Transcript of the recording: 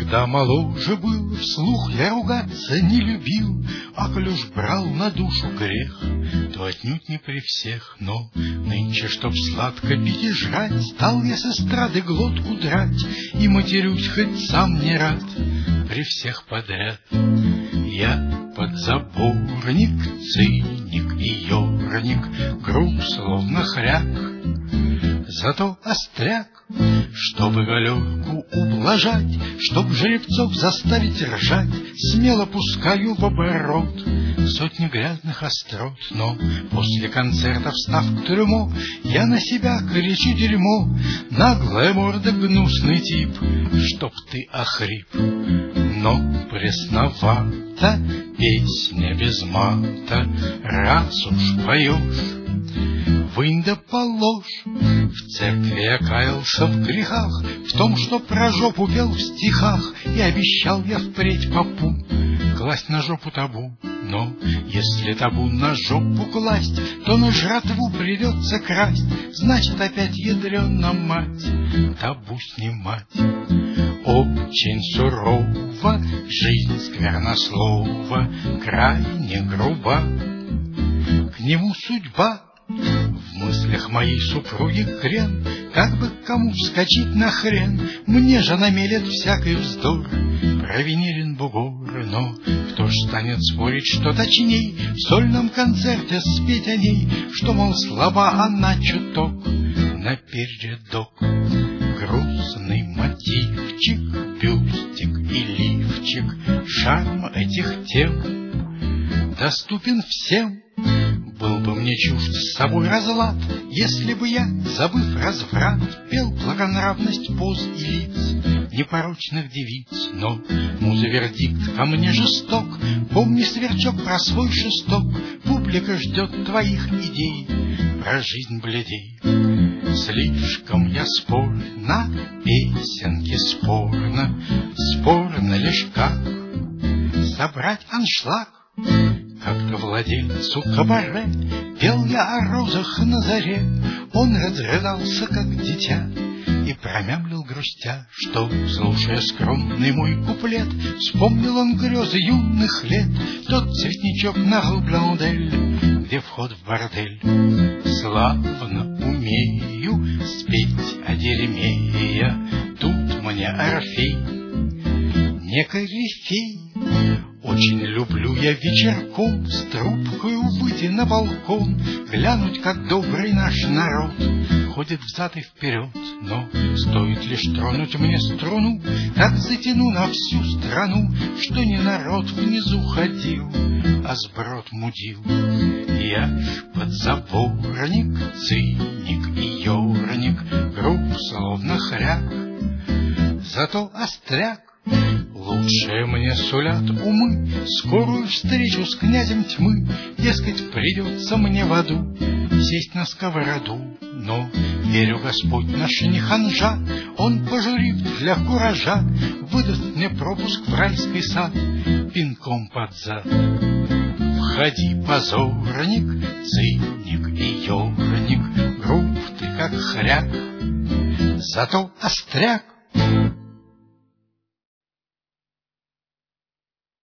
Когда моложе был, вслух я ругаться не любил, а коль уж брал на душу грех, то отнюдь не при всех. Но нынче, чтоб сладко пить и жрать, стал я с эстрады глотку драть, и матерюсь, хоть сам не рад, при всех подряд. Я подзаборник, циник и ерник, груб, словно хряк, зато остряк. Чтобы галерку ублажать, чтоб жеребцов заставить ржать, смело пускаю в оборот сотни грязных острот. Но после концерта, встав к трюмо, я на себя кричу дерьмо: наглая морда, гнусный тип, чтоб ты охрип. Но пресновата песня без мата, раз уж поешь, вынь да положь. В церкви я каялся в грехах, в том, что про жопу пел в стихах, и обещал я впредь попу класть на жопу табу. Но если табу на жопу класть, то на жратву придется красть, значит опять ядрена мать табу снимать. Очень сурова жизнь сквернослова, крайне груба, к нему судьба. В мыслях моей супруги хрен, как бы кому вскочить на хрен, мне же намелет всякий вздор про винирин бугор. Но кто ж станет спорить, что точней в сольном концерте спеть о ней, что, мол, слаба она чуток напередок. Грустный мотивчик, бюстик и лифчик, шарм этих тем доступен всем. Был бы мне чужд с собой разлад, если бы я, забыв разврат, пел благонравность поз и лиц непорочных девиц. Но муза вердикт ко мне жесток, помни, сверчок, про свой шесток, публика ждет твоих идей, про жизнь бледей. Слишком я спорна, песенки спорно, спорно лишь как собрать аншлаг. Как-то владельцу кабаре пел я о розах на заре, он разрыдался, как дитя, и промямлил грустя, что, слушая скромный мой куплет, вспомнил он грезы юных лет, тот цветничок на рубль, где вход в бордель. Славно умею спеть о дерьме я, тут мне Орфей не корифей. Очень люблю я вечерком с трубкою выйти на балкон, глянуть, как добрый наш народ ходит взад и вперед. Но стоит лишь тронуть мне струну, так затяну на всю страну, что не народ внизу ходил, а сброд мудил. Я ж подзаборник, циник и ерник, груб, словно хряк, зато остряк. Лучшее мне сулят умы, скорую встречу с князем тьмы, дескать, придется мне в аду сесть на сковороду. Но, верю, Господь наш не ханжа, он, пожурив для куража, выдаст мне пропуск в райский сад пинком под зад. Входи, позорник, циник и ерник, груб ты, как хряк, зато остряк.